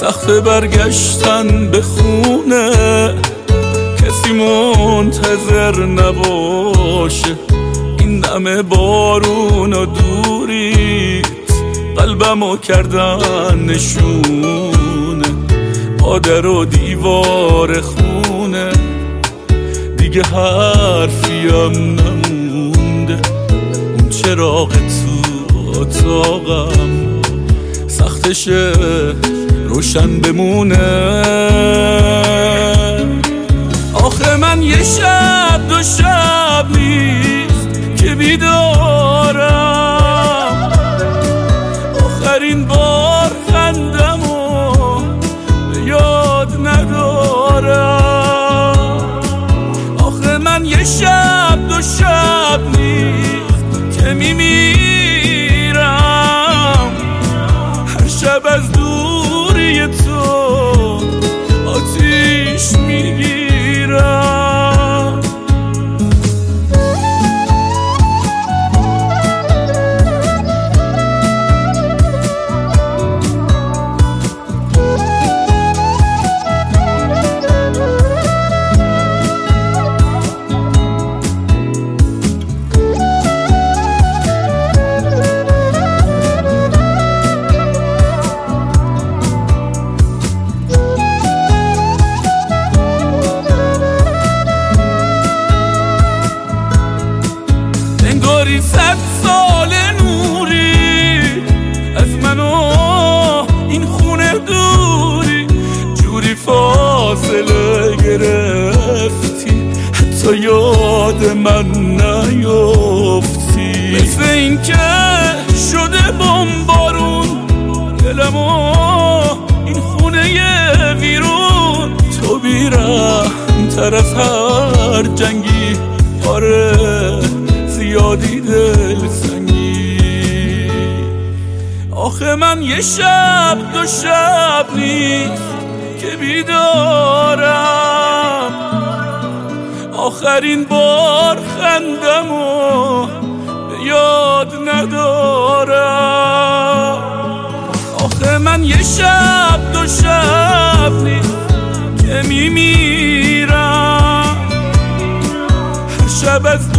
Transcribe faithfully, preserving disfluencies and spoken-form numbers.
سخت برگشتن به خونه، کسی منتظر نباشه. این همه بارون و دوریت قلبمو کردن نشونه، پادر و دیوار خونه، دیگه حرفیم نمونده. اون چراغ تو اتاقم سختشه روشن بمونه. آخه من یه شب دو شب نیست که بیدارم، آخرین بار خندمو به یاد ندارم. آخه من یه شب دو شب نیست که میمیرم، هر شب از دوری تو آتیش میگیرم. انگاری صد سال نوری از من و این خونه دوری، جوری فاصله گرفتی حتی یاد من نیفتی. مثل این که شده بمبارون دلمو این خونه ویرون، تو بیرحم طرف هر جنگی، آره زیادی دل سنگی. آخه من یه شب دو شب نیست که بیدارم، آخرین بار خندمو به یاد ندارم. آخه من یه شب دو شب نیست که میمیرم، هر شب از